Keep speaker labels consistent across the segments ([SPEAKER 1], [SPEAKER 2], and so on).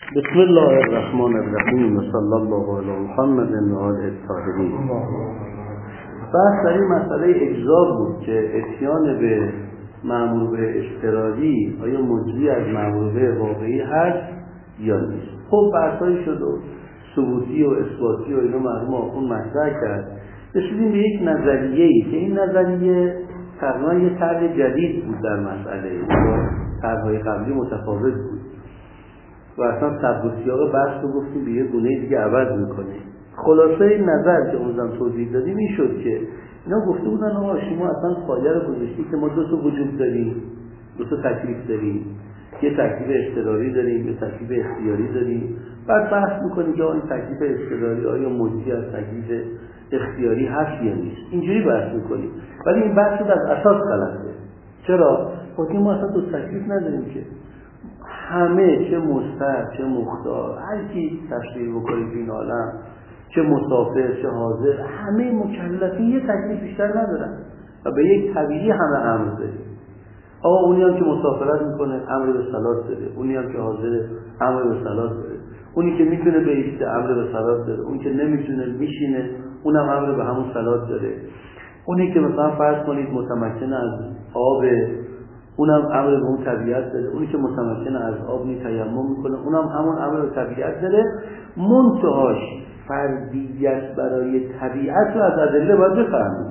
[SPEAKER 1] بسم الله الرحمن الرحیم و صلی الله علی محمد و آله الطاهرین. بحث در این مسئله اجزا بود که اتیان به مأمور به اضطراری آیا مجزی از مأمور به واقعی هست یا نیست. خب بحثایی شد و ثبوتی و اثباتی و اینا مرحوم آخوند مطرح کرد. رسیدیم به یک نظریه‌ای که این نظریه تقریبا یک طرح جدید بود در مسئله، طرح‌های قبلی متفاوت بود و اصلا سبک و سیاق بحث رو گفتیم به یه گونه دیگه عوض میکنه. خلاصه این نظر که اونم توضیح دادیم این شد که اینا گفته بودن آقا شما اصلا قاعده رو گذاشتی که ما دو تا وجود داریم، دو تا تکلیف داریم، یه تکلیف اضطراری داریم، یه تکلیف اختیاری داریم. بعد بحث میکنیم که این تکلیف اضطراری آیا مجزی از تکلیف اختیاری هست یا نیست. اینجوری بحث میکنیم، ولی این بحث از اساس غلطه. چرا؟ خاطر ما اصلا دو تکلیف نداریم که همه، چه مستر چه مختار، هر کی تشریح بکنیم این عالم، چه مسافر چه حاضر، همه مکلفین یه تکلیف بیشتر ندارن و به یک طبیعی همه امر داریم. آقا اونی هم که مسافرت میکنه امر به صلات داره، اونی هم که حاضر امر به صلات داره، اونی که میتونه بایسته امر به صلات داره، اونی که نمیتونه میشینه اونم امر به همون صلات داره، اونی که مثلا فرض کنید متمکن از آب اونم امر به اون طبیعت داره، اونی که متمکن از آب تیمم میکنه اونم همون امر به طبیعت داره. منتهاش فردیت برای طبیعت رو از ادله باید بفهمیم.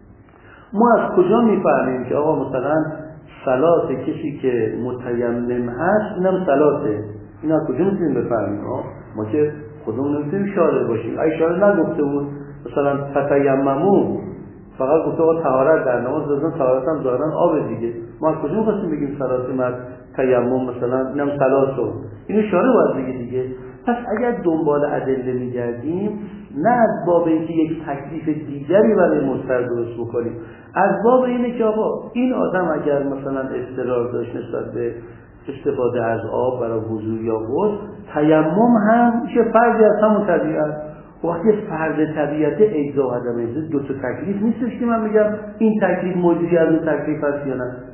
[SPEAKER 1] ما از کجا میفهمیم که آقا مثلا صلات کسی که متیمم هست اینم صلاته؟ اینا از کجا میتونیم بفهمیم؟ ما که خودمون نمیتونیم شارع باشیم. اگه شارع نگفته بود مثلا فتیممو، فقط گفته آقا طهارت در نماز لازم طهارت هم ظاهرا آب دیگه، ما از کجا می‌خواستیم بگیم صلات مرد تیمم مثلا اینم صلاتو؟ اینو شارع باید بگه دیگه. پس اگر دنبال ادله می‌گردیم نه از باب اینکه یک تکلیف دیگری برای مستر درست بکنیم، از باب اینه که آقا این آدم اگر مثلا اضطرار داشت نسبت به استفاده از آب برای وضو یا غسل، تیمم هم میشه فردی از همون طبیعت. وقتی فرد طبیعت اجزا و عدم اجزا دو تا تکلیف نیستش که من بگم این تکلیف مجزی از اون تکلیف هست یا نه.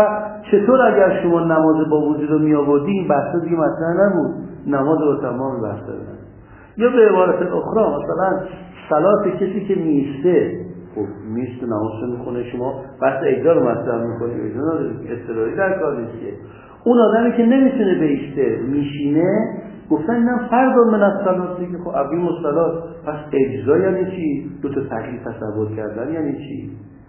[SPEAKER 1] چطور اگر شما نماز با وضو رو می آوردی این بحث دیگه مطرح نبود، نماز رو تمام بحث دادن. یا به عبارت اخرى مثلا صلات کسی که میسته، خب میسته نماز رو میخونه، شما بحث اجزا رو مطرح میکنید، اجزا ندارید، اضطراری در کار نیست که. اون آدمی که نمیتونه بیسته میشینه، گفتن اینم فرد من از صلات دیگه. خب عظیم الصلات، پس اجزا یعنی چی؟ دو تا تکلیف تصور کردن یعنی چی؟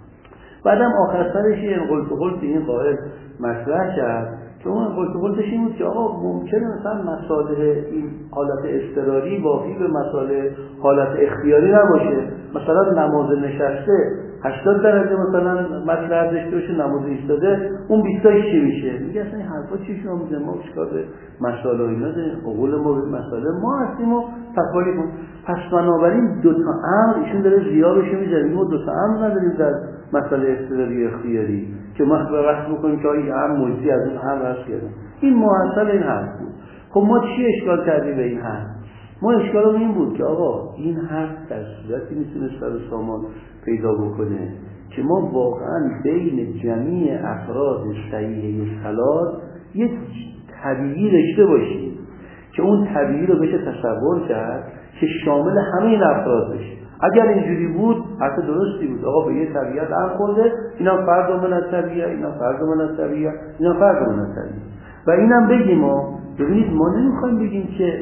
[SPEAKER 1] بعدم آخر سرش این قلت این قائل مطرح کرد که اون قلتش این بود که آقا ممکنه مثلا مسائل این حالت اضطراری واقعی به مسائل حالت اختیاری نباشه. مثلا نماز نشسته 80 درجه مثلا مطلب داشته باشه، نماز ایستاده اون 20 تاش چی میشه؟ میگه اصلا این حرفا چی شما میگه؟ ما چیکار به مسائل اینا داریم؟ قول ما به مسائل ما هستیم و تکالیف. پس بنابراین دو تا امر ایشون داره زیادش میذاره، ما دو تا امر نداریم در مسئله اضطراری اختیاری که ما وقت بکنیم که این امر مجزی از اون امر هست کردیم. این محصل این حرف بود. خب ما چی اشکال کردیم به این حرف؟ ما اشکالمون این بود که آقا این حرف در صورتی میتونه سر و سامان پیدا بکنه که ما واقعا بین جمعی افراد صحیحه صلات یک طبیعی داشته باشیم که اون طبیعی رو بشه تصور کرد که شامل همه این افراد بشه. اگر اینجوری بود حرف درستی بود. آقا به یه طبیعت امر خورده، اینا فرد من از طبیعه، اینا فرد من از طبیعه، اینا فرد من از طبیعه. و اینم بگیم ما ببینید ما نمیخوایم بگیم که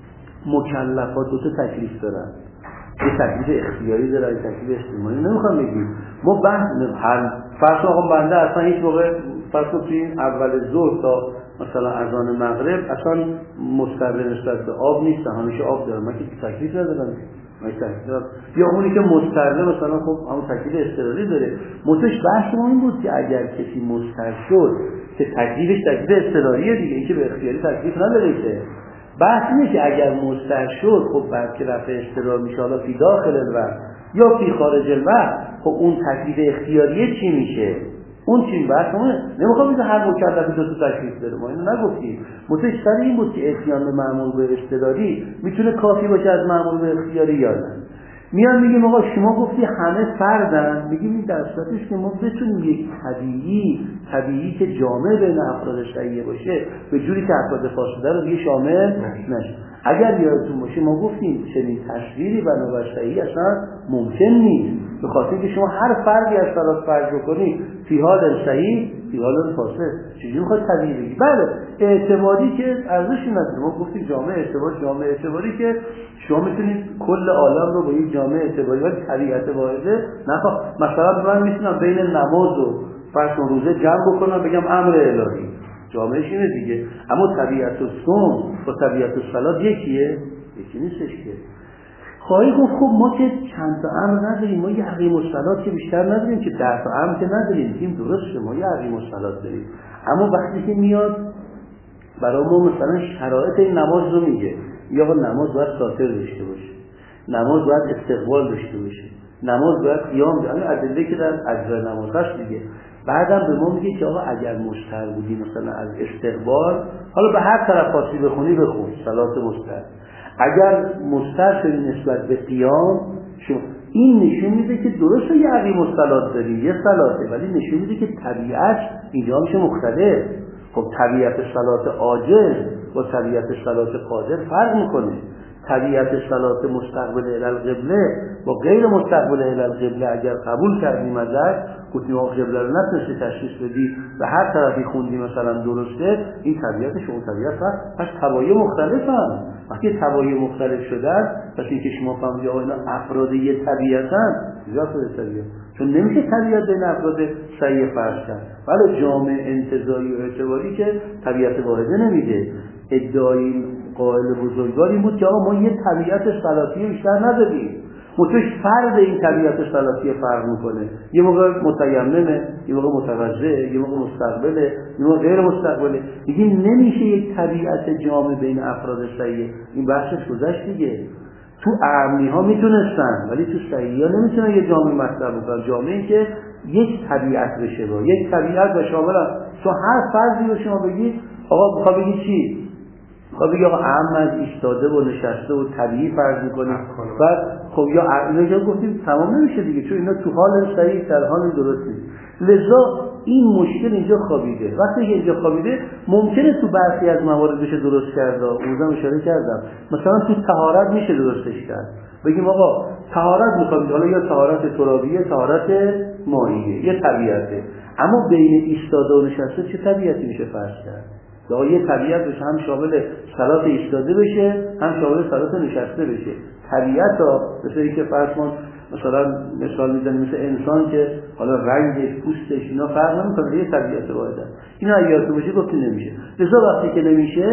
[SPEAKER 1] مکلفات دو تا تکلیف دارن، یه تکلیف اختیاری داره، یه تکلیف اجتماعی. نمیخوام بگیم ما بحث هر فرض آقا بنده اصلا هیچ موقع فرض کنید اول ظهر تا مثلا اذان مغرب اصلا مستقر نسبت به آب نیست، همیشه آب دارم، من که تکلیف ندارم. یا اونی که مستقر مثلا خب همون تکلیف اضطراری داره. متش بحث ما این بود که اگر کسی مستقر شد که تکلیفش تکلیف اضطراریه دیگه، این که به اختیاری تکلیف نداره که. بحث اینه که اگر مستقر شد خب بعد که رفع اضطرار میشه، حالا فی داخل الوقت یا فی خارج الوقت، خب اون تکلیف اختیاریه چی میشه؟ اون چی بحث ما نمیخوام بگم هر مکلفی دو تا تکلیف داره، ما اینو نگفتیم. متأسفانه این بود که اتیان به مأمور به اضطراری میتونه کافی باشه از مأمور به اختیاری یا نه. میان میگیم آقا شما گفتی همه فردن، میگیم این در صورتش که ما بتونیم یک طبیعی که جامع بین افراد شیعه باشه به جوری که افراد فاسده رو دیگه شامل نشه. اگر یادتون باشه ما گفتیم چنین تصویری بنابر شیعه اصلا ممکن نیست، به خاطر که شما هر فردی از طرف فرض بکنید فی حال صحیح فی حال فاسد، چجوری میخواد طبیعی بگی؟ بله اعتباری که ارزشی نداره، ما گفتیم جامعه اعتباری که شما میتونید کل عالم رو با یک جامعه اعتباری ولی طبیعت واحده نخواه. مثلا من میتونم بین نماز و فرض و روزه جمع بکنم بگم امر الهی، جامعهش اینه دیگه، اما طبیعت و صوم و طبیعت و صلات یکیه؟ یکی نیستش که. خواهی گفت خب ما که چند تا امر نداریم، ما یه عقیم الصلات که بیشتر نداریم که 10 تا امر که نداریم، میگیم درسته ما یه عقیم الصلات داریم، اما وقتی که میاد برای ما مثلا شرایط این نماز رو میگه، یا آقا نماز باید ساتر داشته باشه، نماز باید استقبال داشته باشه، نماز باید قیام داشته باشه، ادله که در اجزای نماز هست دیگه. بعدم به ما میگه که آقا اگر مستر بودی مثلا از استقبال، حالا به هر طرف خاصی بخونی بخون صلات مستر، اگر مستر شدی نسبت به قیام شما، این نشون میده که درسته یه عقیم الصلات داری یه صلاته، ولی نشون میده که طبیعت اینجا میشه مختلف. خب طبیعت صلات عاجز با طبیعت صلات قادر فرق میکنه، طبیعت صلات مستقبل الی القبله با غیر مستقبل الی القبله اگر قبول کردیم ازش گفتیم آقا قبله رو نتونستی تشخیص بدی و هر طرفی خوندی مثلا درسته، این طبیعتش اون طبیعت هست، پس طبایع مختلفن. وقتی طبایع مختلف شدن پس این که شما فهمیدی آقا اینا افراد یه طبیعتن، کجا افراد طبیعت؟ چون نمیشه طبیعت بین افراد صحیح فرض کرد. ولی جامع انتزاعی و اعتباری که طبیعت واحده نمیده. ادعای قائل بزرگواری بود که آقا ما یه طبیعت صلاتی بیشتر نداریم، متوش فرد این طبیعت صلاتی فرق میکنه، یه موقع متیممه، یه موقع متوضعه، یه موقع مستقبله، یه موقع غیر مستقبله. میگیم نمیشه یک طبیعت جامع بین افراد صحیح، این بحثش گذشت دیگه. تو اعمی ها میتونستن ولی تو صحیح ها نمیتونن یه جامعه مطلب بکنن، جامعه که یک طبیعت بشه با یک طبیعت و شامل تو هر فرضی رو شما بگید آقا بخواه بگید چی؟ خب بگی آقا اعم از ایستاده و نشسته و طبیعی فرض میکنیم، بعد خب یا اینجا گفتیم تمام نمیشه دیگه، چون اینا تو حال صحیح در حال درست نیست. لذا این مشکل اینجا خوابیده. وقتی که اینجا خوابیده ممکنه تو برخی از موارد بشه درست کرد، اونم اشاره کردم مثلا تو طهارت میشه درستش کرد، بگیم آقا طهارت میخوام، حالا یا طهارت ترابیه طهارت مائیه یه طبیعته، اما بین ایستاده و نشسته چه طبیعتی میشه فرض کرد؟ یا یه طبیعت بشه هم شامل صلات ایستاده بشه هم شامل صلات نشسته بشه. طبیعت ها مثل که فرض کن مثلا مثال میزنیم مثل انسان که حالا رنگش پوستش اینا فرق نمیکنه، یه طبیعت واحده. اینا اگه تو بشه گفتی نمیشه. لذا وقتی که نمیشه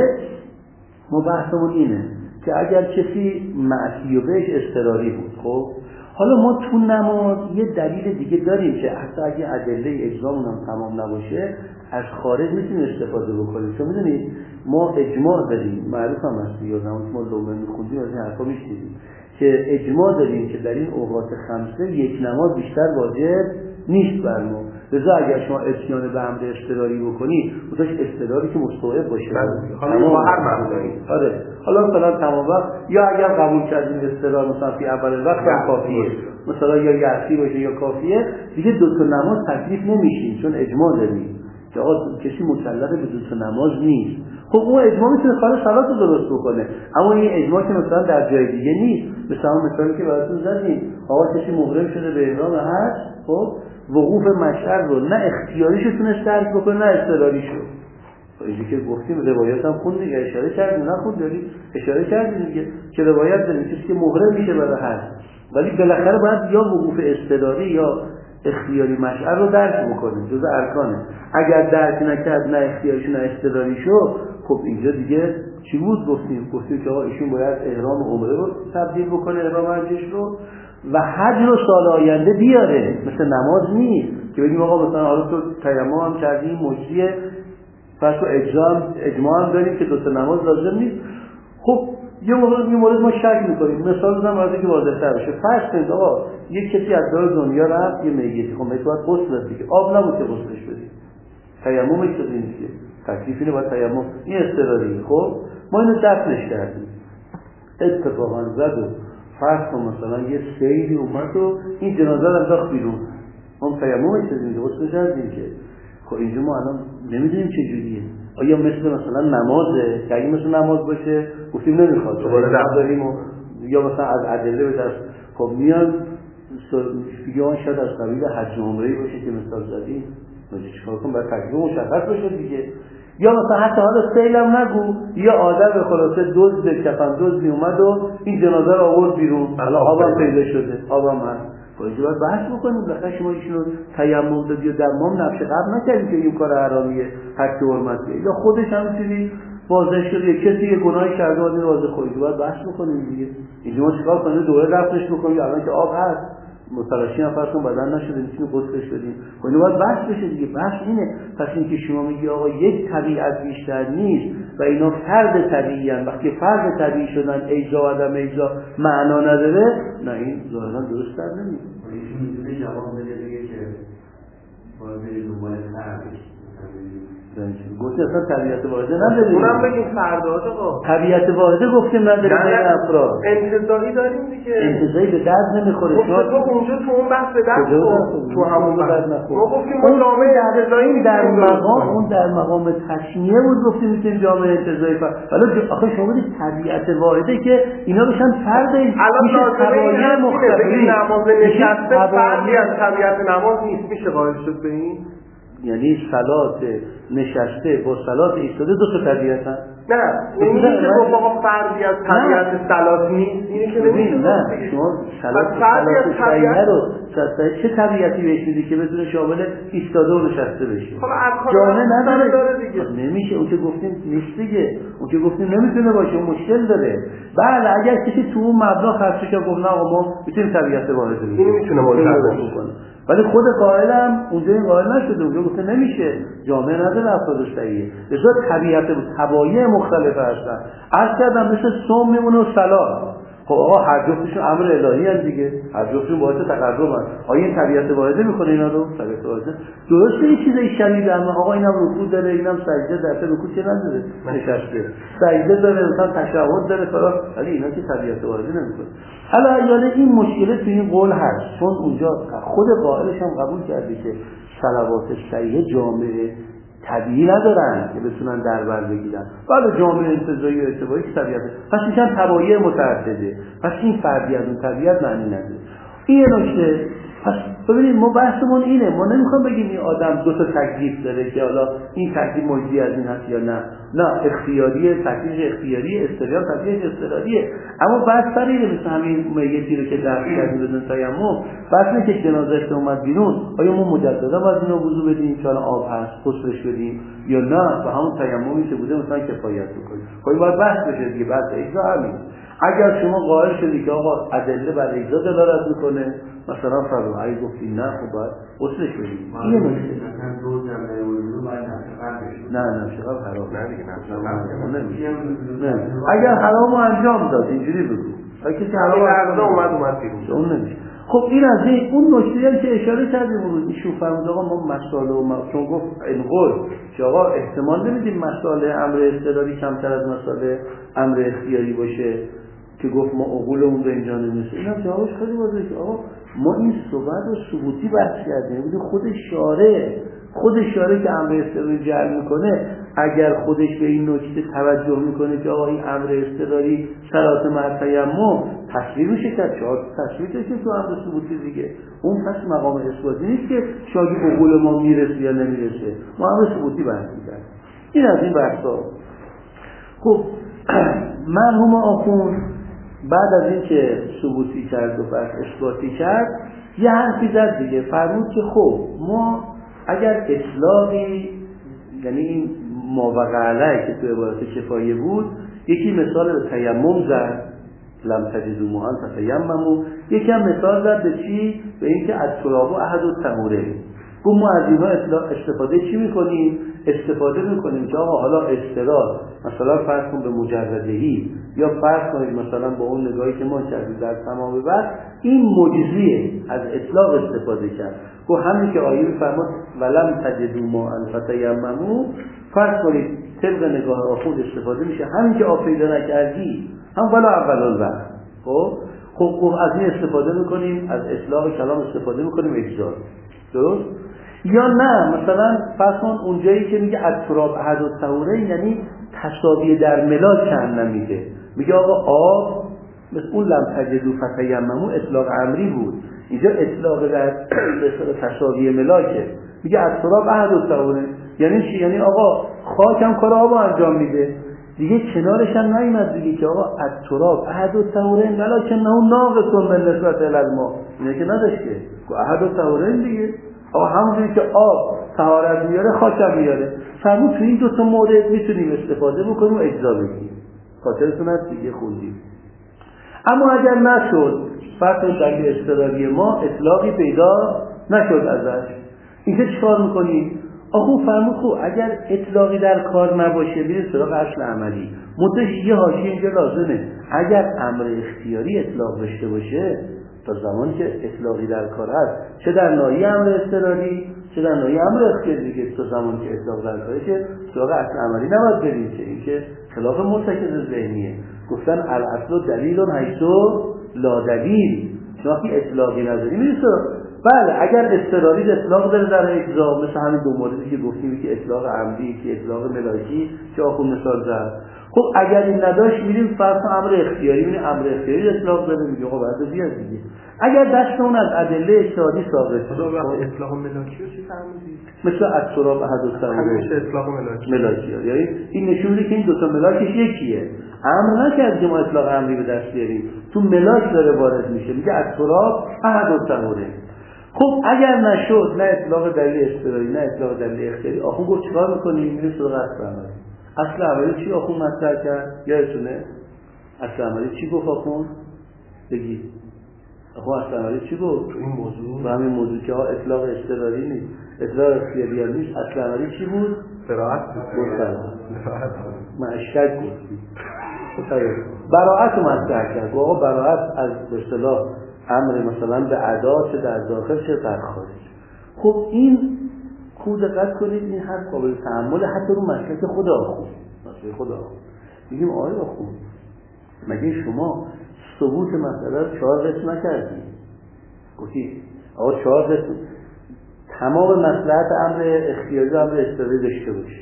[SPEAKER 1] ما بحثمون اینه که اگر کسی معصیه بهش اضطراری بود، خب حالا ما تو نماز یه دلیل دیگه داریم که حتی اگه ادله اجزامون هم تمام نباشه از خارج میتونیم استفاده بکنیم. چون میدونید ما اجماع داریم، معروف هم هست یا زمانی ما لومه میخوندیم از این حرفا میشنیدیم که اجماع داریم که در این اوقات خمسه یک نماز بیشتر واجب نیست بر ما. لذا اگر شما اتیان به امر اضطراری بکنی بوداش اضطراری که مستوعب باشه
[SPEAKER 2] حالا ما هر معنی داریم.
[SPEAKER 1] آره حالا مثلا تمام وقت یا اگر قبول کردیم اضطرار مثلا فی اول وقت هم کافیه، مثلا یا یعصی باشه یا کافیه، دیگه دو تا نماز تکلیف نمیشین چون اجماع داریم که آقا کسی مکلف به دو تا نماز نیست. خب اون اجماع میتونه خالص صلات رو درست بکنه، اما این اجماع که مثلا در جای دیگه نیست. مثلا مثالی که براتون زدیم آقا کسی محرم شده به احرام حج، خب وقوف مشعر رو نه اختیاریشو تونست ترک بکنه نه اضطراریشو. اینجا که گفتیم روایت هم خوند دیگه، اشاره کردیم نه خوند داریم اشاره کردیم دیگه که روایت داریم کسی که محرم میشه برای حج ولی بالاخره باید یا وقوف اضطراری یا اختیاری مشعر رو درک بکنه، جزء ارکانه. اگر درک نکرد نه اختیاریشو نه اضطراریشو، خب اینجا دیگه چی بود؟ گفتیم که آقا ایشون باید احرام عمره رو تبدیل بکنه احرام حجش رو و حج رو سال آینده بیاره، مثل نماز نیست که بگیم آقا مثلا حالا تو تیمم هم کردی مجزیه پس تو اجماع هم داریم که دو تا نماز لازم نیست. خب یه مورد ما شک میکنیم، مثال بزنم برای که واضح‌تر بشه. فرض کنید آقا یک کسی از دور دنیا رفت یه میتی، خب میت باید غسل بده دیگه، آب نبود که غسلش بدید، تیمم چیزی نیست که تکلیف اینه باید تیمم، این اضطراری. خب ما اینو دفنش کردیم اتفاقا زد و فرض کن مثلا یه سیلی اومد و این جنازه رو انداخت بیرون، اون تیممش چیزی که واسه کردیم که خب اینجا ما الان نمیدونیم چه جوریه. آیا مثلا نمازه که اگه مثل نماز باشه گفتیم نمیخواد دوباره داریم و یا مثلا از ادله به دست خب میان یا شاید از قبیل حج و عمره‌ای باشه که مثال زدیم باشه چیکار کنم باید تکلیف مشخص بشه دیگه. یا مثلا حتی حالا سیلم نگو یا آدم خلاصه دزد کفن دزدی اومد و این جنازه رو آورد بیرون، حالا آبم پیدا شده، آبم هست. باید بحث بکنیم بخاطر شما ایشونو تیمم دادی و دمام نفش قبل نکردیم که این کار حرامیه حق حرمتیه یا خودش همینجوری واضح شده کسی یه گناهی کرده و این واضح خودی باید بحث بکنیم دیگه. اینجا ما چیکار کنیم دوره رفتش بکنیم الان که آب هست متلاشی هم فرض کن بدن نشده میتونیم غسلش بدیم خب اینو باید بحث بشه دیگه. بحث اینه پس اینکه شما میگی آقا یک طبیعت بیشتر نیست و اینا فرد طبیعی ان، وقتی فرد طبیعی شدن ایجا و عدم ایجا معنا نداره، نه این ظاهرا درست در نمیاد.
[SPEAKER 2] ایشون میتونه جواب بده بگه که باید برید دنبال فرقش
[SPEAKER 1] گفتی اصلا طبیعت واحده نداریم.
[SPEAKER 2] اونم بگیم فردات آقا
[SPEAKER 1] طبیعت واحده گفتیم نداریم این افراد.
[SPEAKER 2] انتزاعی داریم دیگه.
[SPEAKER 1] انتزاعی به درد نمیخوره.
[SPEAKER 2] تو اونجا تو اون بحث به درد تو همون بحث
[SPEAKER 1] نخور.
[SPEAKER 2] ما گفتیم اون جامعه انتزاعی
[SPEAKER 1] در مقام اون در مقام تشمیه بود گفتیم میتونیم جامعه انتزاعی ولی آخه شما بودید طبیعت واحده که اینا بشن فرد
[SPEAKER 2] میشه تبایع مختلفی نماز نشسته فردی از طبیعت نماز نیست. میشه قائل شد به این؟
[SPEAKER 1] یعنی صلات نشسته با صلات ایستاده دو تا طبیعت هست؟
[SPEAKER 2] نه نمیشه که با فردی از طبیعت صلات نیست. اینه که نمیشه.
[SPEAKER 1] نه شما صلات سعیه رو چه طبیعتی بهش میدی که بتونه شامل ایستاده و نشسته بشه؟ جامعه نداره دیگه. نمیشه اون که گفتیم نیست دیگه. اون که گفتیم نمیتونه باشه اون مشکل داره. بله اگر کسی تو اون مبنا خرچه که گفت نه آقا ما میتونیم طبیعت واحد بگیم
[SPEAKER 2] این میتونه مشکل کنه
[SPEAKER 1] ولی خود قائلم اونجا این قائل نشده اونجا گفته نمیشه جامعه نداره افرادش صحیحه لذا طبیعت تبایع مختلف هستن. عرض کردم مثل صوم میمونه و صلات. خب آقا هر جفتشون امر الهی هست دیگه هر جفتشون باعث تقرب هست. آیا این طبیعت واحده میکنه اینا رو؟ طبیعت واحده درسته یه چیزای شدید اما آقا اینم رکوع داره اینم سجده داره رکوع چه نداره نشسته سجده داره مثلا تشهد داره کارا ولی اینا که طبیعت واحده نمیکنه. حالا یاله این مشکل تو این قول هست چون اونجا خود قائلش هم قبول کرده که صلوات صحیحه جامعه طبیعی ندارن که بتونن دربر بگیرن بعد جامعه انتزاعی و اتباعی که طبیعت پس میشن تبایع متعدده پس این فردی از اون طبیعت معنی نداره. این نکته پس ببینید ما بحثمون اینه ما نمیخوام بگیم این آدم دو تا تکلیف داره که حالا این تکلیف مجزی از این هست یا نه اختیاریه تکلیف اختیاری استقلال تکلیف اضطراریه اما بحث سر اینه مثل همین میتی رو که درس کردیم بدون تیمم بحث اینه که جنازه اومد بیرون آیا ما مجددا باید اینو وضو بدیم که آب هست غسلش بدیم یا نه و همون تیممی که بوده مثلا کفایت بکنیم. خب باید بحث بشه دیگه بعد اجزا همین اگر شما قائل شدی که آقا ادله بر اجزا دلالت میکنه مثلا فرض اگه گفتی نه خب باید غسلش بدیم این نکته نه شغل حرام
[SPEAKER 2] نه دیگه
[SPEAKER 1] نه اگر حرامو انجام داد اینجوری بگو اگه کسی حرام
[SPEAKER 2] اومد بیرون
[SPEAKER 1] اون نمیشه. خب این از اون نکته‌ای که اشاره کردیم اون ایشون فرمود آقا ما مسائل و چون گفت این قول که آقا احتمال نمیدیم مسائل امر اضطراری کمتر از مسائل امر اختیاری باشه که گفت ما عقولمون به اینجا نمیرسه. اینم جوابش خیلی واضحه که آقا ما این صحبت رو ثبوتی بحث کردیم ببین خود شارع که امر اضطراری جعل میکنه اگر خودش به این نکته توجه میکنه که آقا این امر اضطراری صلات مع تیمم تصویر میشه کرد تصویر که تو امر ثبوتی دیگه اون پس مقام اثباتی نیست که شاگی عقول ما میرسه یا نمیرسه ما امر ثبوتی بحث میکنیم. این از این بحثا. خب مرحوم آخوند بعد از این که ثبوتی کرد و بعد اثباتی کرد یه حرفی زد دیگه فرمود که خب ما اگر اطلاقی یعنی این ماوقع علیه که تو عبارت کفایه بود یکی مثال به تیمم زد لم تجدوا ماء فتیمموا یکی هم مثال زد به چی؟ به اینکه از تراب احد الطهورین گفت ما از اینا استفاده چی میکنیم؟ استفاده میکنیم که آقا حالا استرار مثلا فرض کن به مجردهی یا فرض کنید مثلا با اون نگاهی که ما کردیم در تمام بعد این مجزیه از اطلاق استفاده کرد. گفت همین که آیه میفرماد ولم تجدوا ماء فتیمموا فرض کنید طبق نگاه آخوند استفاده میشه همین که آب پیدا نکردی هم ولی اولان وقت خب خب از این استفاده میکنیم، از اطلاق کلام استفاده میکنیم اجزا. درست؟ یا نه مثلا فرض کن اونجایی که میگه التراب احد الطهورین یعنی تساوی در ملاک هم نمیگه، میگه آقا آب مثل اون لم تجدوا فتیمموا اطلاق امری بود، اینجا اطلاق در تساوی ملاکه، میگه التراب احد الطهورین یعنی چی؟ یعنی آقا خاک هم کار آب انجام میده دیگه، کنارش هم نیامد دیگه که آقا التراب احد الطهورین ولکنه ناقص من نسبت الی الماء، اینه که نداشت که احد الطهورین دیگه، آقا همونجوری که آب طهارت میاره خاک هم میاره، فرمود تو این دو تا مورد میتونیم استفاده بکنیم و اجزا بگیم. خاطرتون هست دیگه خوندیم. اما اگر نشد فرض دلیل اضطراری ما اطلاقی پیدا نشد ازش، اینجا چیکار میکنیم؟ آخو فرمود خب اگر اطلاقی در کار نباشه بریم سراغ اصل عملی. متش یه حاشیه اینجا لازمه، اگر امر اختیاری اطلاق داشته باشه تا زمانی که اطلاقی در کار هست، چه در ناحیه امر اضطراری چه در ناحیه امر اختیاری دیگه، تا زمانی که اطلاق در کاره که سراغ اصل عملی نباید بریم، که این که خلاف مرتکز ذهنیه. گفتن الاصل دلیل حیث لا دلیل، شما که اطلاقی نداری میرسه. بله اگر اضطراری اطلاق داره در اجزا، مثل همین دو موردی که گفتیم که اطلاق عمدی که اطلاق ملاکی که آخون مثال زد. خب اگر این نداشت میریم فرض امر اختیاری، میریم امر اختیاری اطلاق داره، میگه خب بعد بیاد دیگه. اگر دست اون از ادله اجتهادی ثابت
[SPEAKER 2] خدا وقت اطلاق ملاکی رو چی فهمیدید؟
[SPEAKER 1] مثل التراب احد الطهورین
[SPEAKER 2] همیشه اطلاق ملاکی
[SPEAKER 1] یعنی این نشون میده که این دو تا ملاکش یکیه. امر نکرد که ما اطلاق امری به دست بیاریم، تو ملاک داره وارد میشه، میگه التراب احد الطهورین. خب اگر نشد، نه اطلاق دلیل اضطراری نه اطلاق دلیل اختیاری، آخون گفت چیکار میکنیم؟ میریم سراغ اصل عملی. اصل عملی چی آخون مطرح کرد؟ یادتونه؟ اصل عملی چی گفت آخون؟ بگید. آخون اصل عملی چی گفت؟
[SPEAKER 2] تو این موضوع؟
[SPEAKER 1] تو همین موضوع که اطلاق اضطراری نیست، اطلاق اختیاری نیست، اصل عملی چی بود؟
[SPEAKER 2] براعت
[SPEAKER 1] من اشکال گفتیم. براعت رو مطرح کرد. آقا براعت از به اصطلاح امر مثلا به ادا چه در داخل چه در خارج. خب این خوب دقت کنید، این حرف قابل تأمل حتی رو مسلک خود آخوند. مسلک خود آخوند میگیم آقای آخوند مگه شما ثبوت مسئله رو 4 قسم نکردید؟ گفتید آقا 4 قسم تمام مصلحت امر اختیاری و امر اضطراری داشته باشه،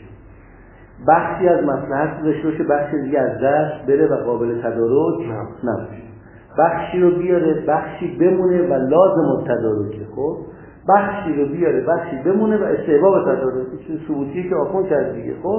[SPEAKER 1] بخشی از مصلحت داشته باشه، بخشی دیگه از دست بره و قابل تدارک نباشه، بخشی رو بیاره بخشی بمونه و لازم التدارکه. خب بخشی رو بیاره بخشی بمونه و استحباب تدارک، چون ثبوتیه که آخوند کرد دیگه. خب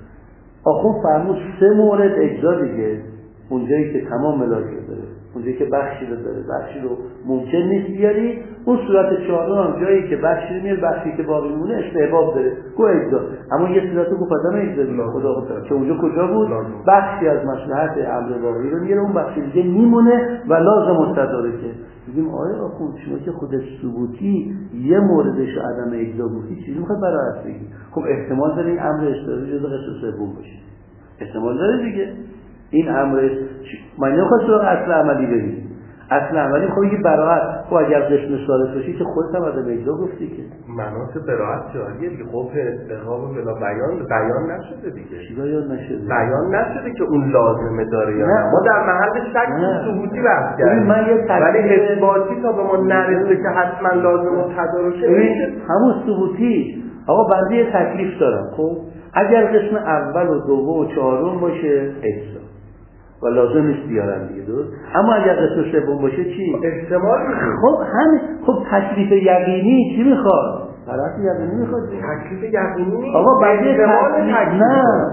[SPEAKER 1] آخوند فرمود 3 مورد اجزا دیگه، اونجایی که تمام ملاک رو داره، اونجایی که بخشی رو داره بخشی رو ممکن نیست بیاری، اون صورت 4 هم جایی که بخشی رو میاره بخشی که باقی مونه استحباب داره گو اجزا. اما یه صورت رو گفت آدم اجزا دیگه خدا خود که اونجا کجا بود؟ بخشی از مصلحت امر باقی رو میاره، اون بخشی دیگه میمونه و لازم التدارکه. میگیم آره آخوند شما که خودت ثبوتی یه موردش عدم اجزا گفتی، چیزی میخواد براعت بگی؟ خب احتمال داره این امر اضطراری جزء قسم سوم باشه، احتمال داره دیگه. این امر من نمیخواد سراغ اصل عملی بریم، اصل عملی خب یه براعت. خب اگر قسم ثالث باشی که خودت هم عدم اجزا گفتی که
[SPEAKER 2] مناط براعت جاریه دیگه. خب استقام بلا بیان نشده دیگه.
[SPEAKER 1] چی بیان نشده؟
[SPEAKER 2] بیان نشده که اون لازمه داره یا نه. ما در محل شک ثبوتی بحث کردیم، ولی اثباتی تا به ما نرسه که حتما لازم و تدارکه.
[SPEAKER 1] همون ثبوتی آقا بنده یه تکلیف دارم. خب اگر قسم اول و دوم و چهارم باشه اجزا و لازم نیست بیارن دیگه، درست؟ اما اگر قسم سوم باشه چی؟
[SPEAKER 2] احتمال میشه.
[SPEAKER 1] خب همین. خب تکلیف یقینی چی میخواد؟ طرف یقینی میخواد.
[SPEAKER 2] تکلیف یقینی
[SPEAKER 1] آقا بعد
[SPEAKER 2] احتمال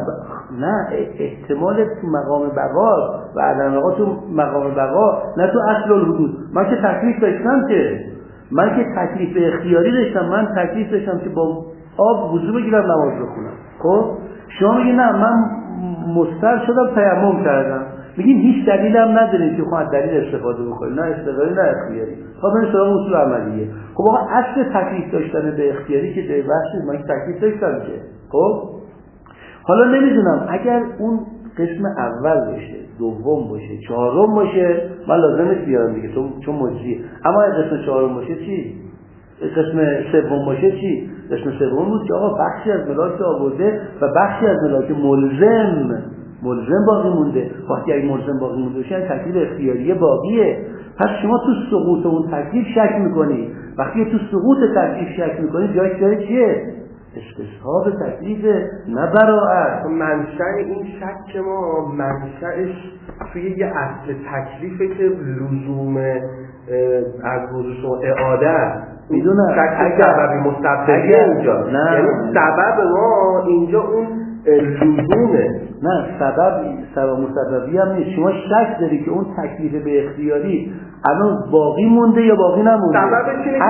[SPEAKER 1] نه احتمال تو مقام بقا و عدم بقا تو مقام بقا، نه تو اصل الحدود. من که تکلیف داشتم که من که تکلیف اختیاری داشتم، من تکلیف داشتم که با آب وضو بگیرم نماز بخونم. خب شما میگی نه من مستر شدم تیمم کردم، میگیم هیچ دلیلم نداریم که خواهد دلیل استفاده بکنیم، نه استقلالی نه اختیاری. خب این سراغ اصول عملیه. خب آقا اصل تکلیف داشتن به اختیاری که به بحث من تکلیف داشتم که خب حالا نمیدونم اگر اون قسم اول باشه دوم باشه چهارم باشه من لازم نیست بیارم دیگه چون مجزیه. اما اگه قسم چهارم باشه چی؟ قسم سوم باشه چی؟ قسم سوم بود که آقا بخشی از ملاک آورده و بخشی از ملاک ملزم ملزم باقی مونده. وقتی اگه ملزم باقی مونده باشه تکلیف اختیاری باقیه. پس شما تو سقوط اون تکلیف شک میکنی. وقتی تو سقوط تکلیف شک میکنی جای چیه؟ استصحاب تکلیف، نه براعت.
[SPEAKER 2] منشأ این شک ما منشأش توی یه اصل تکلیفه که لزوم از وضوح اعاده
[SPEAKER 1] میدونم
[SPEAKER 2] شک سببی مسببی اینجا، یعنی سبب ما اینجا اون لزومه،
[SPEAKER 1] نه سبب مسببی هم نیست. شما شک داری که اون تکلیف به اختیاری الان باقی مونده یا باقی نمونده.
[SPEAKER 2] سببش اینه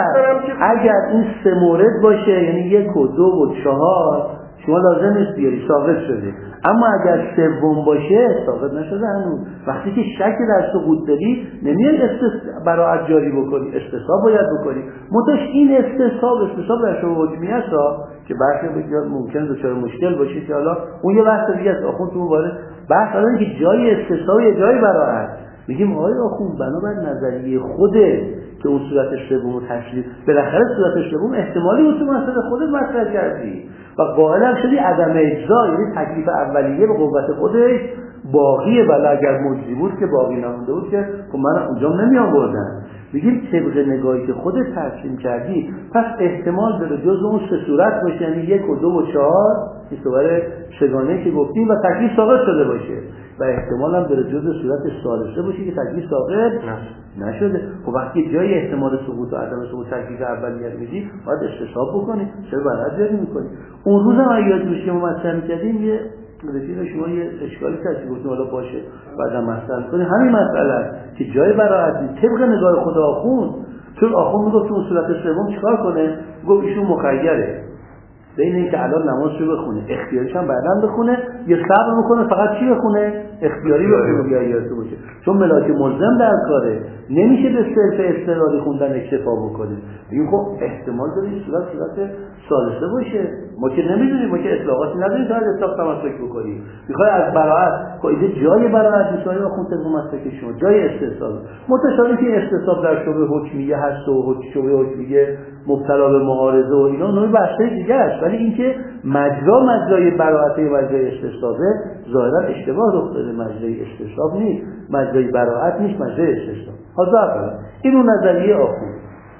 [SPEAKER 1] اگر این 3 مورد باشه، یعنی 1 و 2 و 4 شما لازم نیست بیاری، ثابت شده. اما اگر 3 باشه ثابت نشده هنوز. وقتی که شک در سقوط داری نمیای براعت جاری بکنی، استصحاب باید بکنی. متأ این استصحاب در شروع حکمی هست که برخی بگیاد ممکنه دچار مشکل باشه که حالا اون یه بحث دیگه است. آخوند تو مبارک بحث داره که جای استصحاب یا جای براعت. میگیم آقای آخوند بنابر نظریه خوده که اون صورت سوم تشریح بالاخره صورت سوم احتمالی بود تو مسئله خودت مطرح کردی و قائل هم شدی عدم اجزا، یعنی تکلیف اولیه به قوت خودش باقیه. ولی اگر مجزی بود که باقی نمونده بود که خب من اونجا نمی آوردم. میگیم طبق نگاهی که خودت ترسیم کردی پس احتمال داره جز اون 3 صورت باشه، یعنی 1 و 2 و 4 این صور سگانه که گفتیم و تکلیف ثابت شده باشه و احتمال هم داره جز صورت ثالثه باشه که تکلیف ثابت نشده. خب وقتی جای احتمال ثبوت و عدم ثبوت تکلیف اولیه میدی باید استصحاب بکنی، چرا برعکس جاری میکنی؟ اون روز هم یاد بشه ما مطرح می‌کردیم یه رفیق شما یه اشکالی کردی گفتیم حالا باشه بعدا مطرح کنیم. همین مسئله که جای براعت طبق نگاه خود آخوند، چون آخوند میگفت اون صورت سوم چیکار کنه؟ گفت ایشون مخیره بین اینکه الان نماز رو بخونه اختیاریش هم بعداً بخونه یا صبر میکنه فقط چی بخونه؟ اختیاری بخونه یا یادته باشه. چون ملاک ملزم در کاره نمیشه به صرف اضطراری خوندن اکتفا بکنه. میگیم خب احتمال داره این صورت ثالثه باشه. ما که نمیدونیم، ما که اطلاقاتی نداریم تا از اطلاق تمسک بکنیم. میخوای از براعت قاعده جای براعت میشه یا خود تمسک شما جای استصحاب متشابه که استصحاب در شبه حکمیه هست و شبه حکمیه مبتلا به معارضه و اینا نوع بحث دیگه است. ولی اینکه مجرای براعت و مجرای استصحابه ظاهرا اشتباه رخ داده. مجرای استصحاب نیست، مجرای براعت نیست، مجرای استصحاب. حاضر این اون نظریه آخوند.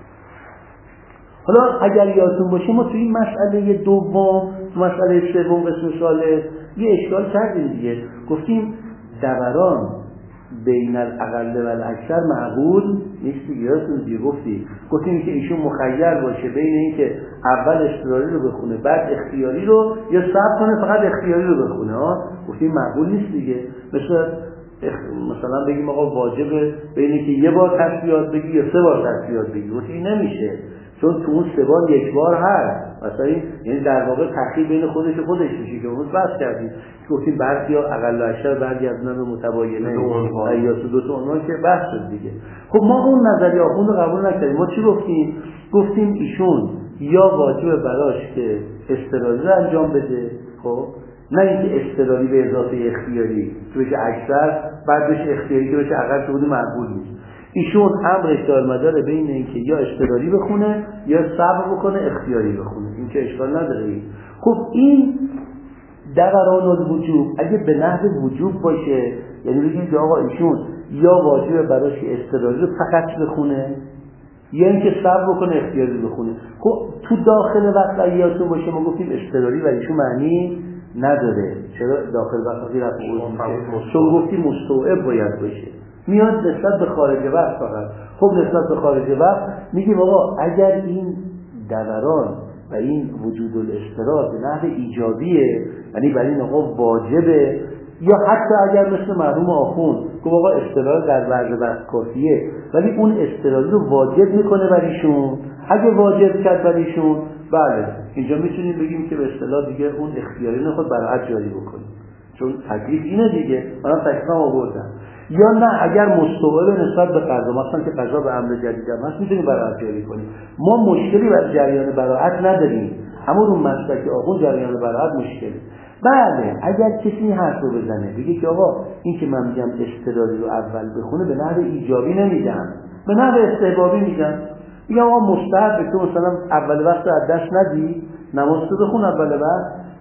[SPEAKER 1] حالا اگر یادتون باشه ما توی این مسئله دوم، مسئله سوم قسم ثالث یه اشکال کردیم دیگه. گفتیم دوران بین الاقل و الاکثر معقول نیست دیگه. یادتون دیگه گفتیم که ایشون مخیر باشه بین اینکه اول اضطراری رو بخونه بعد اختیاری رو یا صبر کنه فقط اختیاری رو بخونه. گفتیم معقول نیست دیگه. مثلا بگیم آقا واجبه بین اینکه یه بار تسبیحات بگی یا 3 بار تسبیحات بگی. گفتیم نمیشه، چون تو اون 3 بار 1 بار هست. مثلا یعنی در واقع تخیل بین خودش میشه که اون بحث کردیم. گفتیم بعضیا اقل اکثر بعضی از اونها متباینه یا دو تا عنوان که بحث شد دیگه. خب ما اون نظریه آخوند رو قبول نکردیم. ما چی گفتیم ایشون یا واجب براش که اضطراری رو انجام بده، خب نه اینکه اضطراری به اضافه اختیاری که بشه اکثر بعد بشه اختیاری که بشه اقل شده معقول نیست. ایشون امرش دارمداره بین اینکه یا اضطراری بخونه یا صبر بکنه اختیاری بخونه. این که اشکال نداره. خب این دوران الوجوب اگه به نحو وجوب باشه، یعنی بگیم که آقا ایشون یا واجب براش اضطراری رو فقط بخونه یا اینکه صبر بکنه اختیاری بخونه. خب تو داخل وقایعتون باشه ما گفتیم اضطراری ولی ایشون معنی نداره. چرا داخل وقتی رفت چون گفتیم مستوعب باید باشه، میاد نسبت به خارج وقت فقط. خب نسبت به خارج وقت میگیم آقا اگر این دوران و این وجود الاضطرار به نحو ایجابیه، یعنی برای این آقا واجبه، یا حتی اگر مثل مرحوم آخوند که آقا اضطرار در ورز وقت کافیه ولی اون اضطرار رو واجب میکنه بریشون، اگه واجب کرد بریشون بله اینجا میتونیم بگیم که به اصطلاح دیگه اون اختیاری نخواد براعت جاری بکنیم، چون تکلیف اینه دیگه. من تکلیفم آوردم. یا نه اگر مستوعب نسبت به قضا، مثلا که قضا به امر جدید هم هست میتونیم براعت جاری کنیم. ما مشکلی بر جریان براعت نداریم، اما اون مسلک آخوند جریان براعت مشکلی. بله اگر کسی حرف رو بزنه بگه که آقا این که من میگم اضطراری رو اول بخونه به نحو ایجابی نمیگم، به نحو استحبابی میگم. میگم آقا مستحب تو مثلا اول وقت از دست ندی، نماز تو بخون اول وقت،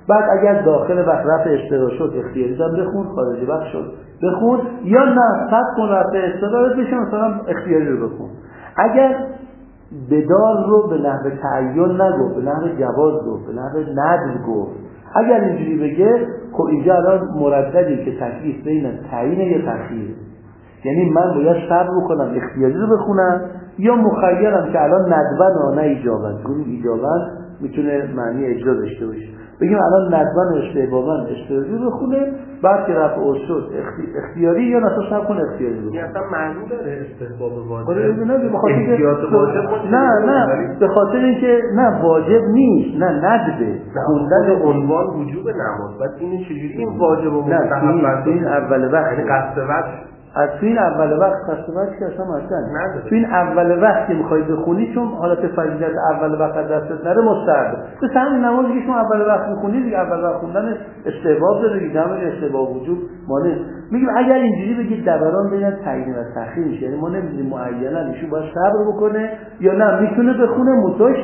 [SPEAKER 1] بعد اگر داخل وقت رفع اشتغال شد اختیاری دارم بخون، خارج وقت شد بخون، یا نه صد کن رفع اشتغال بشه مثلا اختیاری رو بخون. اگر بدال رو به نحو تعین نگفت، به نحو جواز گفت، به نحو ندب گفت، اگر اینجوری بگه خب اینجا الان مرددی که تکلیف بین تعیین یا تخییر، یعنی من باید صبر کنم اختیاری رو بخونم یا مخیرم که الان ندبن و نه ایجابن. چون ایجابن میتونه معنی اجرا داشته باشه، بگیم الان ندبن و استحبابن اختیاری رو بخونه، بعد که رفع شد اختیاری یا نصف صبر کن اختیاری رو.
[SPEAKER 2] این اصلا معنی داره استحباب واجب؟
[SPEAKER 1] نه به خاطر اینکه نه واجب نیست، نه ندبه
[SPEAKER 2] خوندن عنوان وجوب نماز. بعد این چجوری این واجب و مستحب
[SPEAKER 1] این اول وقت
[SPEAKER 2] یعنی قصد وقت
[SPEAKER 1] از تو این اول وقت خستوات که اصلا مثلا تو این اول وقت که میخوای بخونی، چون حالت فضیلت اول وقت از دستت نره مستحب. تو همین نمازی که شما اول وقت میخونی دیگه اول وقت خوندن استحباب داره دیگه، همون استحباب وجوب مانع. میگیم اگر اینجوری بگید دوران بین تعیین و تأخیر میشه، یعنی ما نمیدونیم معینا ایشون باید صبر بکنه یا نه میتونه بخونه، متوش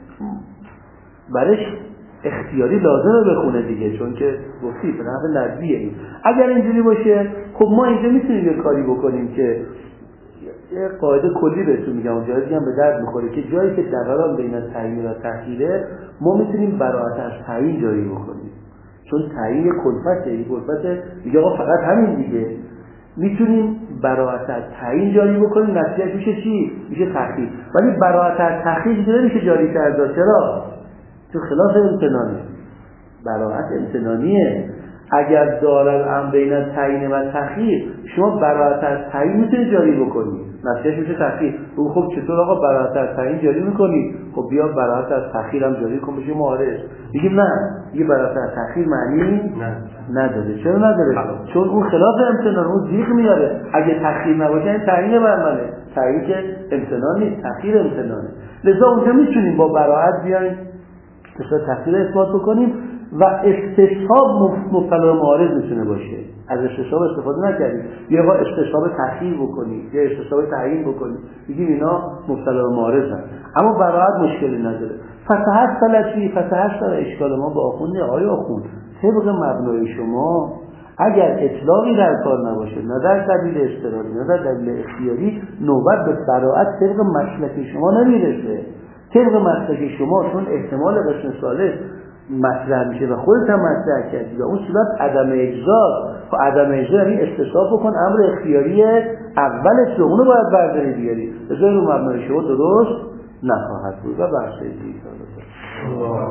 [SPEAKER 1] برش اختیاری لازمه بخونه دیگه، چون که گفتی به نحو ندبیه. این اگر اینجوری باشه خب ما اینجا میتونیم یه کاری بکنیم که یه قاعده کلی بهتون میگم اونجا دیگه هم به درد میخوره که جایی که دوران بین تعیین و تأخیره ما میتونیم براءت از تعیین جاری بکنیم، چون تعیین کلفته، این کلفته دیگه آقا فقط همین دیگه، میتونیم براءت از تعیین جاری بکنیم، نتیجهش میشه چی؟ میشه تأخیر. ولی براءت از تأخیر دیگه نمیشه جاری کرد. چرا؟ چون خلاف امتنانه، براءت امتنانیه. اگر دارن بین تعیین و تأخیر، شما براءت از تعیین میتونید جاری بکنید، نتیجهش میشه تأخیر. خب چطور آقا براءت از تعیین جاری میکنی؟ خب بیا براءت از تأخیر هم جاری کن بشه معارض. میگیم نه، دیگه براءت از تأخیر معنی نداره. چرا نداره؟ چون اون خلاف امتنان، اون ضیق میاره. اگه تأخیر نباشه این تعیین برمنه، تعیین که امتنان نیست، تأخیر امتنانه. لذا اونجا میتونیم با براءت بیایم مثلا تأخیر اثبات بکنیم و استصحاب مبتلا معارض میتونه باشه. از استصحاب استفاده نکردیم، یا با استصحاب تأخیر بکنیم یا استصحاب تعیین بکنیم، بگیم اینا مبتلا معارضن. اما براءت مشکلی نداره. فتحت سلطی اشکال ما با آخوند آیا آخوند طبق مبنای شما اگر اطلاقی در کار نباشه، نه در دلیل اضطراری نه در دلیل اختیاری، نوبت به براءت طبق مسلک شما نمیرسه. طبق مسلک شما چون احتمال قسم ثالث مطرح میشه و خودت هم مطرح کردی و اون صورت عدم اجزا و عدم اجزا یعنی استصحاب بکن امر اختیاری اولش رو اونو باید برداری بیاری، بذاری رو مبنای شما درست نخواهد بود و بحث دیگه